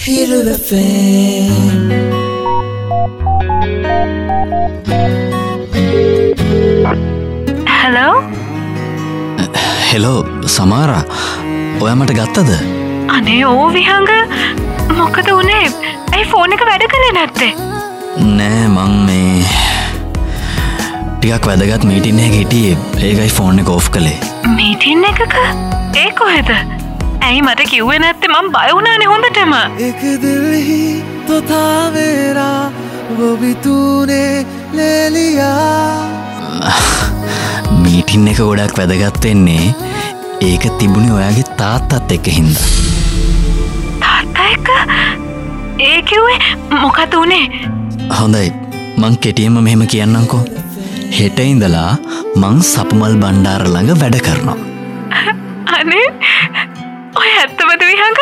Hero FM. Hello? Hello Samara ඔයා මට ගත්තද? අනේ ඕ විහංග මොකද උනේ? ඇයි ෆෝන් එක වැඩ කරේ නැත්තේ? නෑ මං මේ ටිකක් වැදගත් මීටින් එකක හිටියේ. ඒකයි ෆෝන් එක ඔෆ් කළේ. මීටින් එකක? ඒ කොහෙද? ඇයි මට කිව්වේ නැත්තේ? මං බය වුණානේ හොඳටම. एक दिल ही तो था मेरा वो भी तूने ले लिया. මීටින් එක ගොඩක් වැදගත් වෙන්නේ ඒක තිබුණේ ඔයාගේ තාත්තත් එක්ක හින්දා. තාත්තා එක්ක? ඒ කිව්වේ මොකද උනේ? හොඳයි මං කෙටියෙන්ම මෙහෙම කියන්නම්කෝ. හෙට ඉඳලා මං සපුමල් බණ්ඩාර ළඟ වැඩ කරනවා. අනේ ඔය ඇත්තමද විහංග?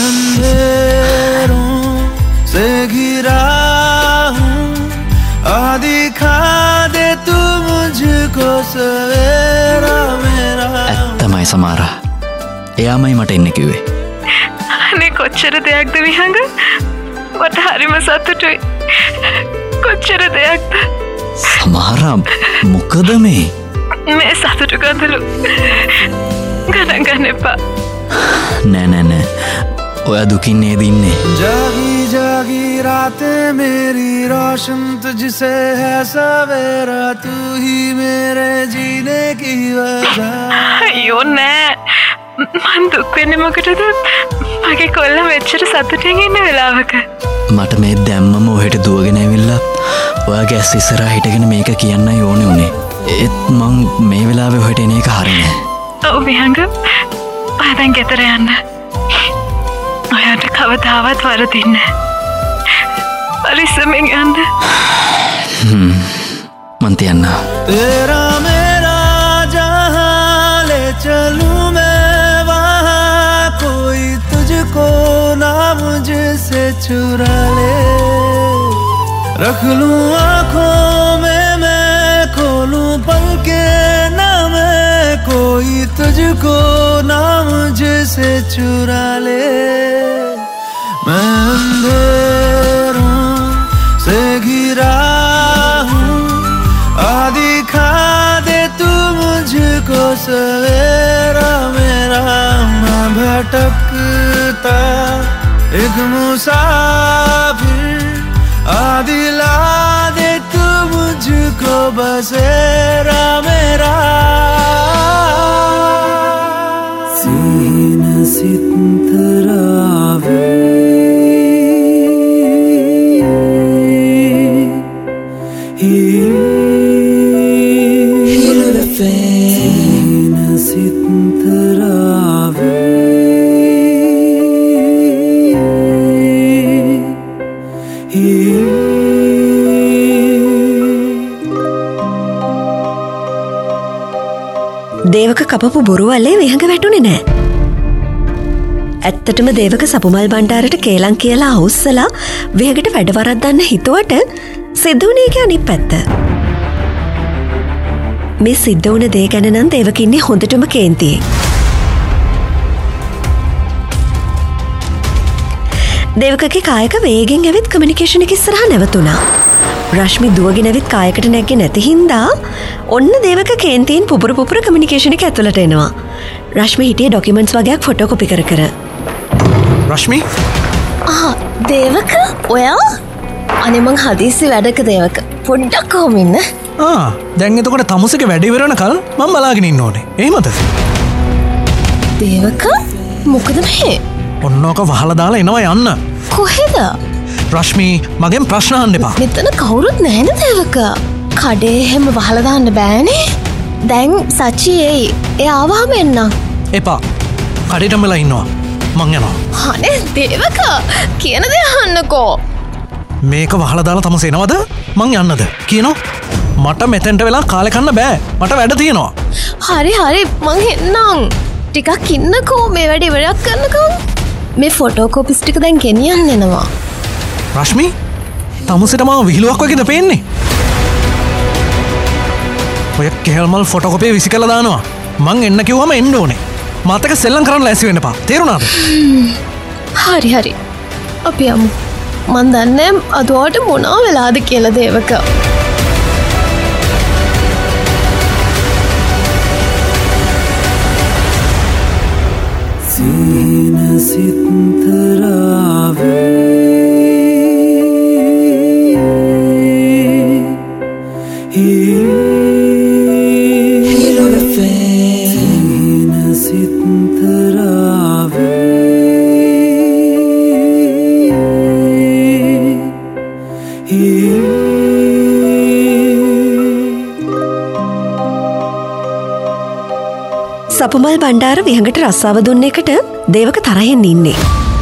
अंधेरों से घिरा हूँ दिखा दे तू मुझको सवेरा मेरा. ඇත්තමයි සමාරා. එයාමයි මට එන්න කිව්වේ. අනේ කොච්චර දෙයක්ද විහංග? මට හරිම සතුටුයි. කොච්චර දෙයක්ද? සමාරා මොකද මේ? මේ සතුටු කඳුළු ගණන් ගන්න එපා. නෑ ඔයා දුකින් නේද ඉන්නේ? जागी जागी रातें मेरी रोशन तुझसे है सवेरा तू ही मेरे जीने की वजह. අයියෝ නෑ මං දුක් වෙන්නේ මොකටද? මගේ කොල්ලා මෙච්චර සතුටින් ඉන්න වෙලාවක. මට මේ දැම්මම ඔහෙට දුවගෙන ඇවිල්ලා ඔයාගේ ඇස් ඉස්සරහා හිටගෙන මේක කියන්නයි ඕනේ උනේ. ඒත් මං මේ වෙලාවේ ඔහෙට එන එක හරි නෑ. ඔව් විහංග ඔයා දැන් ගෙදර යන්න. ඔයාට කවදාවත් වරදින්නේ නෑ. පරිස්සමෙන් යන්න. මං තියන්න. तेरा मेरा जहाँ ले चलूं मैं वहाँ कोई तुझको ना मुझसे चुरा ले. रख लूं आँखों में मैं खोलूं पलके ना मैं कोई तुझको ना मुझसे चुरा ले. मैं अंधेरों से घिरा हूँ दिखा दे तू मुझको सवेरा मेरा. मैं भटकता एक मुसाफिर दिला दे तू मुझको बसेरा मेरा. सीन सितरावे දේවක කපපු බොරුවල්ලේ විහඟ වැටුනේ නෑ. ඇත්තටම දේවක සපුමල් බණ්ඩාරට කේලම් කියලා අවුස්සලා විහඟට වැඩ වරද්දන්න හිතුවට සිද්ධ වුණේ ඒක අනිත් පැත්ත. මේ සිද්ධ වුණ දේ ගැන නම් දේවක ඉන්නේ හොඳටම කේන්තියෙන්. දේවකගේ කායක වේගෙන් ඇවිත් කමියුනිකේෂන් එක ඉස්සරහා නැවතුණා. රශ්මි දුවගෙන ඇවිත් කායකට නැග්ගේ නැති හින්දා ඔන්න දේවක කේන්තියෙන් පුපුර කමියුනිකේෂන් එක ඇතුළට එනවා. රශ්මි හිටියේ ඩොකියුමන්ට්ස් වගේක් ෆොටෝකොපි කර. රශ්මි? දේවක ඔයා? අනේ මං හදිස්සි වැඩක දේවක. පොඩ්ඩක් කොහොම ඉන්න? දැන් එතකොට තමුසේගේ වැඩ ඉවර වෙනකල් මම බලාගෙන ඉන්න ඕනේ. එහෙමද? දේවක මොකද මේ? ඔන්නෝක වහලා දාලා එනවා යන්න. කොහෙද? රශ්මි මගෙන් ප්‍රශ්න අහන්න එපා. මෙතන කවුරුත් නැහැනේ දේවක. කඩේ හැම වහලා දාන්න බෑනේ. දැන් සචි එයි. එයා ආවම එන්නම්. එපා. කඩේටම වෙලා ඉන්නවා. මං යනවා. අනේ දේවක කියන දේ අහන්නකෝ. මේක වහලා දාලා තමස එනවද? මං යන්නද? කියනවා. මට මෙතෙන්ට වෙලා කාලේ කන්න බෑ. මට වැඩ තියෙනවා. හරි මං එන්නම්. ටිකක් ඉන්නකෝ මේ වැඩ ඉවරයක් කරනකම්. මේ ෆොටෝකෝපිස් ටික දැන් ගෙනියන්න එනවා. රශ්මි තමුසෙට මම විහිළුවක් වගේද පේන්නේ? ඔය කෙල්මල් ෆොටෝකොපිය විසි කරලා දානවා. මං එන්න කිව්වම එන්න ඕනේ. මාතක සෙල්ලම් කරන්න ලෑස්ති වෙන්න එපා. තේරුණාද? හරි අපි යමු. මන් දන්නේ අදවට මොනා වෙලාද කියලා දේවක. සීන සිත්තරාවේ සපුමල් බණ්ඩාර විහඟට රස්සාව දුන්න එකට දේවක තරහෙන් ඉන්නේ.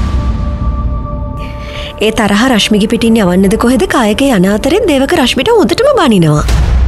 ඒ තරහ රශ්මිගේ පිටින් යවන්නද කොහෙද කායකේ යන අතරේ දේවක රශ්මිට උදටම බනිනවා.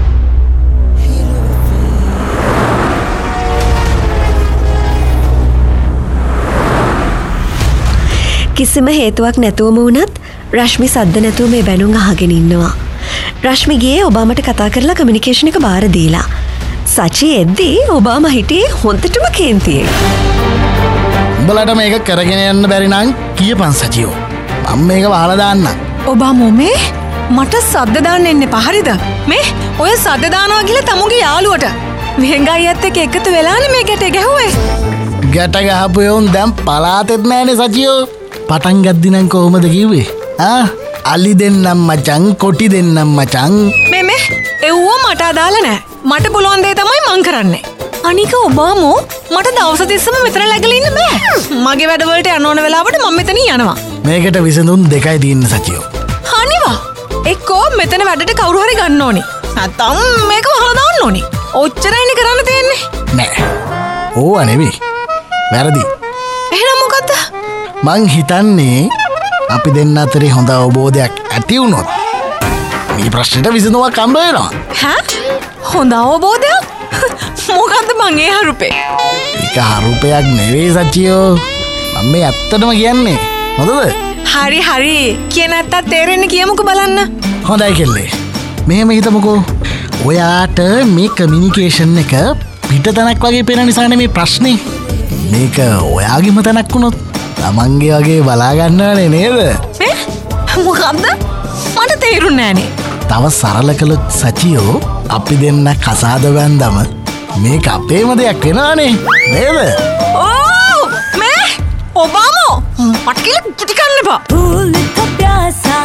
කිසිම හේතුවක් නැතුවම වුණත් රශ්මි සද්ද නැතුව මේ බැනුම් අහගෙන ඉන්නවා. රශ්මි ගියේ ඔබාමට කතා කරලා කමියුනිකේෂන් එක බාර දීලා. සචි එද්දී ඔබාම හිටියේ හොඳටම කේන්තියෙන්. උඹලට මේක කරගෙන යන්න බැරි නම් කියපන් සචියෝ. මම මේක වහලා දාන්න. ඔබාමෝ මේ මට සද්ද දාන්න එන්න එපා හරිද? මේ ඔය සද්ද දානවා කියලා තමුගේ යාළුවට විහංගායියත් එක්ක එකතු වෙලානේ මේ ගැට ගැහුවේ. ගැට ගහපු යෝන් දැන් පලාතෙත් නෑනේ සචියෝ. පටන් ගද්දි නම් කොහොමද කිව්වේ? අලි දෙන්නම් මචං කොටි දෙන්නම් මචං. මේ එව්ව මට අදාළ නෑ. මට පුළුවන් දේ තමයි මං කරන්නේ. අනික ඔබාමෝ මට දවස් තිස්සම මෙතන läගලා ඉන්න බෑ. මගේ වැඩවලට යන්න ඕන වෙලාවට මම මෙතන යනවා. මේකට විසඳුම් දෙකයි තියෙන්න සචියෝ. අනිවා එක්කෝ මෙතන වැඩට කවුරු හරි ගන්න ඕනි. නැත්තම් මේක වහලා දාන්න ඕනි. ඔච්චරයිනේ කරන්න තියෙන්නේ. නෑ. ඕවා නෙවෙයි. වැරදි. එහෙනම් මොකද්ද? මං හිතන්නේ අපි දෙන්න අතරේ හොඳ අවබෝධයක් ඇති වුණොත් මේ ප්‍රශ්නෙට විසඳුමක් හම්බ වෙනවා. හොඳ අවබෝධයක්? මොකද්ද මං ඒ හරුපේ? ඒක හරුපයක් නෙවෙයි සචියෝ. මම මේ ඇත්තටම කියන්නේ. හොඳද? හරි. කිය නැත්තත් තේරෙන්නේ කියමුකෝ බලන්න. හොඳයි කෙල්ලේ. මෙහෙම හිතමුකෝ. ඔයාට මේ කමියුනිකේෂන් එක පිටතනක් වගේ පේන නිසානේ මේ ප්‍රශ්නේ. මේක ඔයාගේම තැනක් වුණොත් තමන්ගේ වගේ බලා ගන්නවනේ නේද? මොකද්ද? මට තේරුන්නේ නෑනේ. තව සරල කළොත් සචියෝ අපි දෙන්න කසාද බැන්දම මේක අපේම දෙයක් වෙනවනේ නේද? ඕ මේ ඔබාමෝ මට කියලා පුටි කන්න එපා. फूल का प्यासा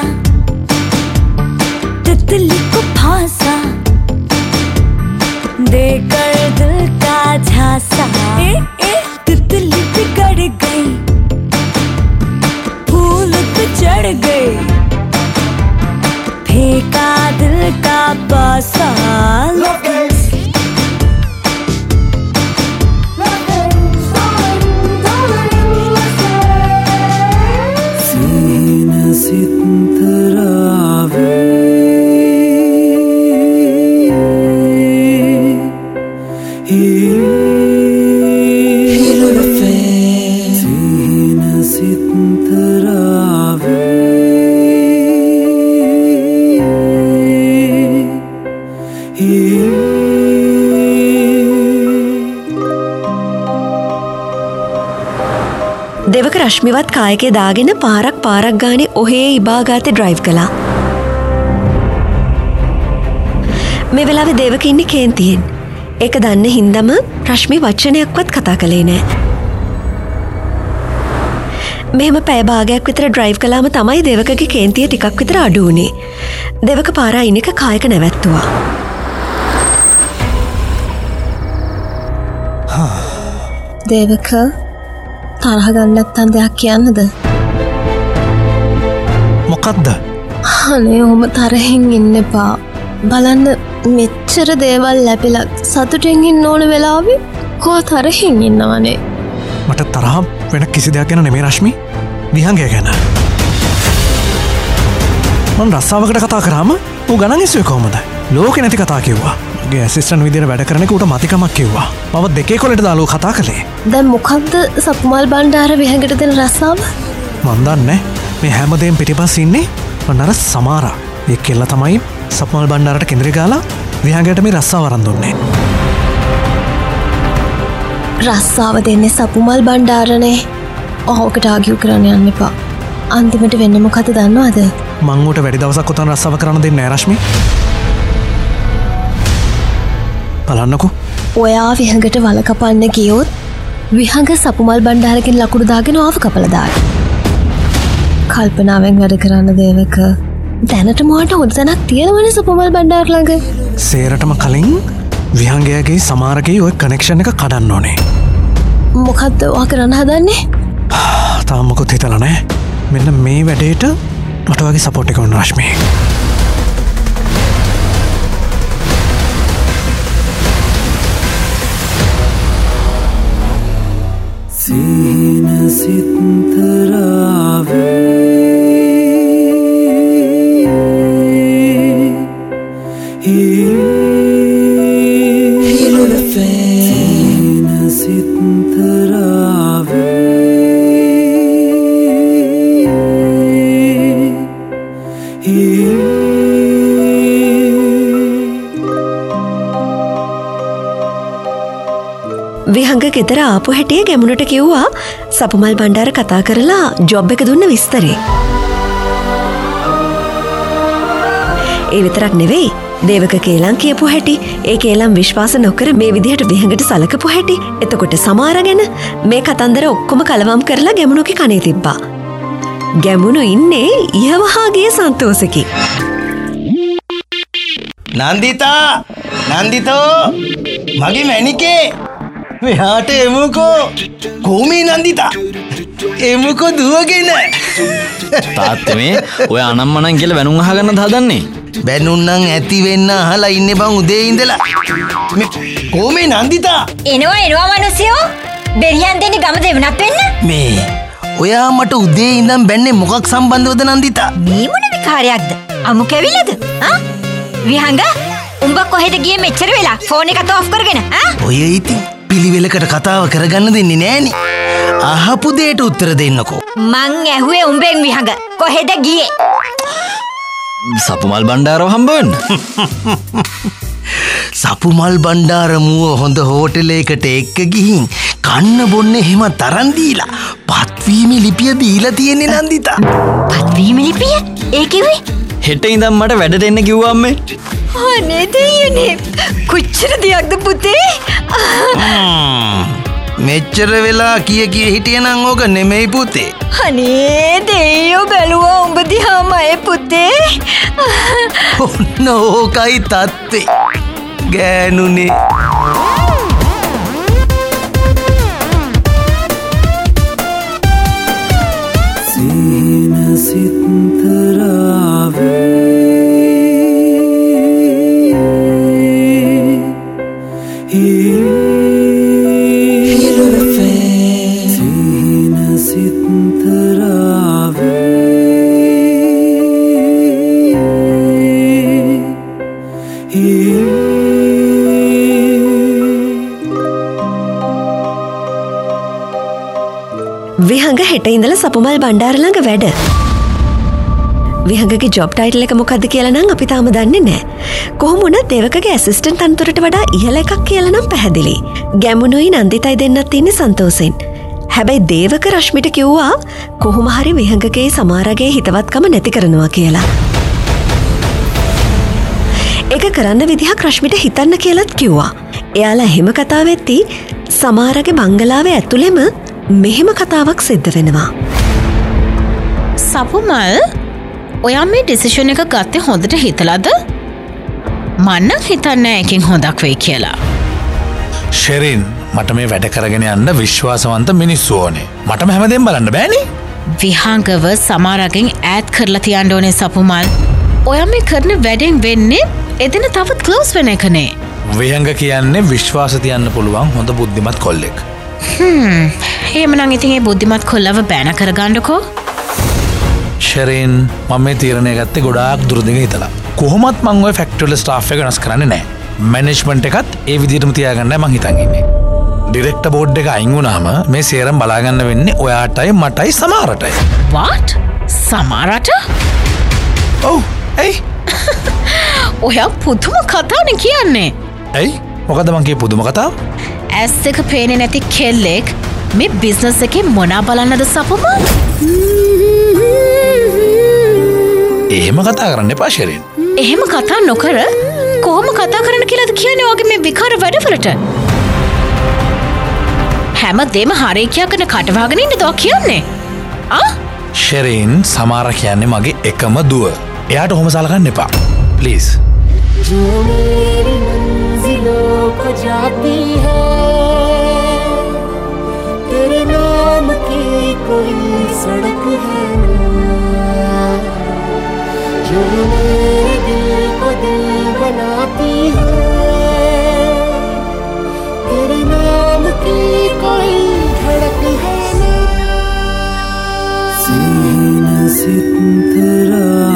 तितली को फांसा देकर दिल का झांसा तितली बिगड़ गई फूल पे चढ़ गई फेंका दिल का पासा දෙවක රශ්මිවත් කායකේ දාගෙන පාරක් ගානේ ඔහේ ඉබාගාතේ ඩ්‍රයිව් කළා. මේ වෙලාවේ දෙවක ඉන්නේ කේන්තියෙන්. ඒක දන්න හින්දම රශ්මි වචනයක්වත් කතා කළේ නෑ. මෙහෙම පැය භාගයක් විතර ඩ්‍රයිව් කළාම තමයි දෙවකගේ කේන්තිය ටිකක් විතර අඩු වුණේ. දෙවක පාර අයින් එක කායක නැවැත්තුවා. දේවක තරහ ගන්න නැත්තම් දෙයක් කියන්නද? මොකද්ද? අනේ ඔහොම තරහින් ඉන්න එපා. බලන්න මෙච්චර දේවල් ලැබිලා සතුටින් ඉන්න ඕන වෙලාවෙ කෝ තරහින් ඉන්නවනේ. මට තරහ වෙන කිසි දෙයක් ගැන නෙමෙයි රශ්මි. විහංගය ගැන. මම රස්සාවකට කතා කරාම ඌ ගණන් ඉස්සුවේ කොහමද? ලෝකෙ නැති කතා කිව්වා. මගේ ඇසිස්ටන්ට් විදියට වැඩ කරන කොට මතිකමක් කිව්වා. මම දෙකේ කොලට දාලා කතා කළේ. දැන් මොකද්ද සපුමල් බණ්ඩාර විහඟට දෙන රස්සාව? මන් දන්නේ මේ හැමදේම පිටිපස්ස ඉන්නේ මන්නර සමාරා. ඒ කෙල්ල තමයි සපුමල් බණ්ඩාරට කෙන්දරේ ගාලා විහඟට මේ රස්සාව අරන් දුන්නේ. රස්සාව දෙන්නේ සපුමල් බණ්ඩාරනේ. ඔහොකට ආගියු කරන්න යන්න එපා. අන්තිමට වෙන්න මොකද දන්නවද? මං උට වැඩි දවසක් උතන රස්සාව කරන්න දෙන්නේ නැහැ රශ්මි. බලන්නකෝ. ඔයා විහඟට වල කපන්න ගියොත් විහඟ සපුමල් බණ්ඩාරකින් ලකුණු දාගෙන ආව කපලා දාන්න. කල්පනාවෙන් වැඩ කරන්න දේවක. දැනට මොකට හොඳ තැනක් තියෙනවනේ සපුමල් බණ්ඩාර ළඟ. සේරටම කලින් විහංගයාගේ සමාරගේ ඔය කනෙක්ෂන් එක කඩන්න ඕනේ. මොකද්ද ඔයා කරන්න හදන්නේ? තාම මොකොත් හිතලා නැහැ. මෙන්න මේ වැඩේට මට වගේ සපෝට් එක ඕන රශ්මි. සීන සිත්තරාවේ හිලුල සීන සිත්තරාවේ විහඟ ගෙදර ආපු හැටිය ගැමුණට කිව්වා සපුමල් බණ්ඩාර කතා කරලා ජොබ් එක දුන්න විස්තරේ. ඒ විතරක් නෙවෙයි දේවක කේලම් කියපු හැටි, ඒ කේලම් විශ්වාස නොකර මේ විදිහට විහඟට සලකපු හැටි, එතකොට සමාර ගැන මේ කතන්දර ඔක්කොම කලවම් කරලා ගැමුණුගේ කනේ තිබ්බා. ගැමුණු ඉන්නේ ඉහවහාගේ සන්තෝෂකි. නන්දිතා! නන්දිතෝ! මගේ මැනිකේ! මෙහාට එමුකෝ! කොහොමේ නන්දිතා? එමුකෝ දුවගෙන! තාත්තේ මේ ඔය අනම්මනම් කියලා බැනුම් අහගන්නද හදන්නේ? බැනුම් නම් ඇති වෙන්න අහලා ඉන්නේ බං උදේ ඉඳලා. මේ කොහොමේ නන්දිතා? එනවා මිනිස්සුયો. බෙරියන් දෙන්නේ ගම දෙවනත් වෙන්න. මේ ඔයා මට උදේ ඉඳන් බැන්නේ මොකක් සම්බන්ධවද නන්දිතා? මේ මොන විකාරයක්ද? අමු කැවිලද? විහංග උඹ කොහෙද ගියේ මෙච්චර වෙලා? ෆෝන් එකත් ඔෆ් කරගෙන ඔය ඉතින් පිළිවෙලකට කතාව කරගන්න දෙන්නේ නෑනේ. අහපු දෙයට උත්තර දෙන්නකෝ. මං ඇහුවේ උඹෙන් විහංග කොහෙද ගියේ? සපුමල් බණ්ඩාරව හම්බ වෙන්න. සපුමල් බණ්ඩාර මුව හොඳ හෝටලයකට එක්ක ගිහින් කන්න බොන්න එහෙම තරන් දීලා පත්වීමේ ලිපිය දීලා තියෙන්නේ නන්දිතා. පත්වීමේ ලිපිය? ඒ කිව්වේ? හෙට ඉඳන් මට වැඩට එන්න කිව්වා අම්මේ. අනේ දෙයියනේ. කොච්චර දියක්ද පුතේ? මෙච්චර වෙලා කිය හිටියනම් ඕක නෙමෙයි පුතේ. අනේ දෙයියෝ බැලුවා උඹ දිහාමයි පුතේ. ඔන්න ඕකයි තත්ත්වේ. ගෑනුනේ. සීන සිත්තරාවේ විහඟ හෙට ඉඳලා සපුමල් බණ්ඩාර ළඟ වැඩ. විහඟගේ ජොබ් ටයිටල් එක මොකද්ද කියලා නම් අපි තාම දන්නේ නැහැ. කොහොම වුණත් දේවකගේ ඇසිස්ටන්ට් තනතුරට වඩා ඉහළ එකක් කියලා නම් පැහැදිලි. ගැමුණුයි නන්දිතයි දෙන්නත් ඉන්නේ සන්තෝෂෙන්. හැබැයි දේවක රශ්මිට කිව්වා කොහොම හරි විහඟගේ සමාරගේ හිතවත්කම නැති කරනවා කියලා. ඒක කරන්න විදිහක් රශ්මිට හිතන්න කියලාත් කිව්වා. එයාලා එහෙම කතා වෙද්දී සමාරගේ බංගලාවේ ඇතුළෙම මෙහෙම කතාවක් සිද්ධ වෙනවා. සපුමල් ඔයා මේ ඩිසිෂන් එක ගත්තේ හොඳට හිතලාද? මන්න හිතන්නේ එකකින් හොඳක් වෙයි කියලා. ෂෙරින් මට මේ වැඩ කරගෙන යන්න විශ්වාසවන්ත මිනිස්සු ඕනේ. මටම හැමදේම බලන්න බෑනේ. විහංගව සමාරගෙන් ඈත් කරලා තියන්න ඕනේ සපුමල්. ඔයා මේ කරන වැඩෙන් වෙන්නේ එදින තවත් ක්ලෝස් වෙන එකනේ. විහංග කියන්නේ විශ්වාස තියන්න පුළුවන් හොඳ බුද්ධිමත් කොල්ලෙක්. එහෙමනම් ඉතින් ඒ බුද්ධිමත් කොල්ලව බෑන කරගන්නකෝ. ෂෙරින් මම මේ තීරණය ගත්තේ ගොඩාක් දුරදිග හිතලා. කොහොමත් මං ඔය ෆැක්ටරි වල ස්ටාෆ් එක වෙනස් කරන්නේ නැහැ. මැනේජ්මන්ට් එකත් ඒ විදිහටම තියාගන්නයි මං හිතන් ඉන්නේ. ඩිරෙක්ටර් බෝඩ් එක අයින් වුණාම මේ සේරම බලාගන්න වෙන්නේ ඔයාටයි මටයි සමාරටයි. what? සමාරට? ඔව්. ඇයි? ඔයා පුදුම කතාවනේ කියන්නේ. ඇයි? මොකද මං කියේ පුදුම කතාව? ඇස් එක පේන්නේ නැති කෙල්ලෙක් මේ බිස්නස් එකේ මොනා බලන්නද සපුම? එහෙම කතා කරන්න එපා ෂෙරින්. එහෙම කතා නොකර කොහොම කතා කරන්න කියලාද කියන්නේ ඔයාගේ මේ විකාර වැඩවලට? හැමදේම හරි කියා කරන කටවහගෙන ඉන්නද ඔයා කියන්නේ? ෂෙරින් සමාර කියන්නේ මගේ එකම දුව. එයාට ඔහොම සලකන්න එපා. ප්ලීස්. जो मेरी मंजिलों को जाती है तेरे नाम की कोई सड़क है जो मेरे दिल को दिल बनाती है तेरे नाम की कोई धड़क है सीना सितरा